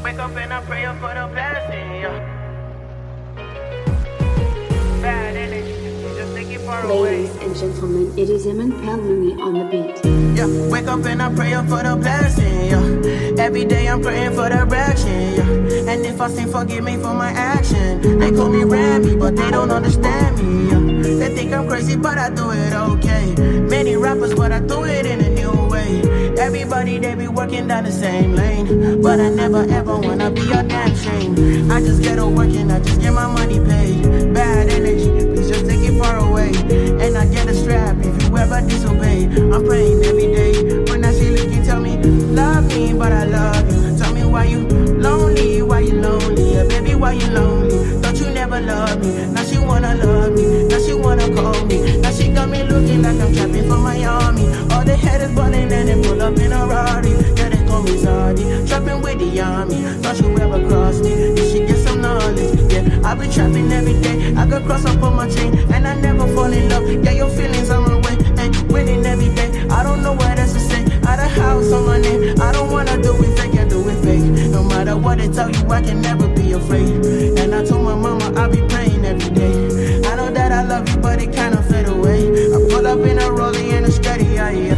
Wake up and I pray for the blessing, yeah. Bad energy, just take it far away. Ladies and gentlemen, it is Emin Louis on the beat. Yeah, wake up and I pray for the blessing, yeah. Every day I'm praying for direction, yeah. And if I sin, forgive me for my action. They call me Remy, but they don't understand me, yeah. They think I'm crazy, but I do it okay. Many rappers, but I do it in a new way. Everybody, they be working down the same lane, but I never ever wanna be a damn shame. I just get to work and I just get my money paid. Bad energy, please just take it far away. And I get a strap if you ever disobey. I'm praying every day. When I see looking, tell me, love me, but I love you. Tell me why you lonely, why you lonely? Yeah, baby, why you lonely? Don't you never love me? Now she wanna love me, now she wanna call me. Now she got me looking like I'm trapping for my army. All the haters balling and they pull up in a Rari. Yeah, they call me Zardy, trapping with the army. Don't you ever cross me, you should get some knowledge. Yeah, I be trapping every day. I got cross up on my chain, and I never fall in love. Yeah, your feelings on my way, and winning every day. I don't know what else to say. Out of house on my name, I don't wanna do it fake, I do it fake. No matter what they tell you, I can never be afraid. And I told my mama I'll be praying every day. I know that I love you, but it kinda fade away. I pull up in a rollie and a steady, yeah, yeah.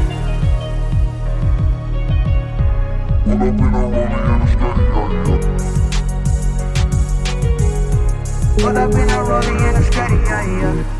Pull up in a rollie and a steady, yeah, yeah. Pull up in a rollie and a steady, yeah, yeah.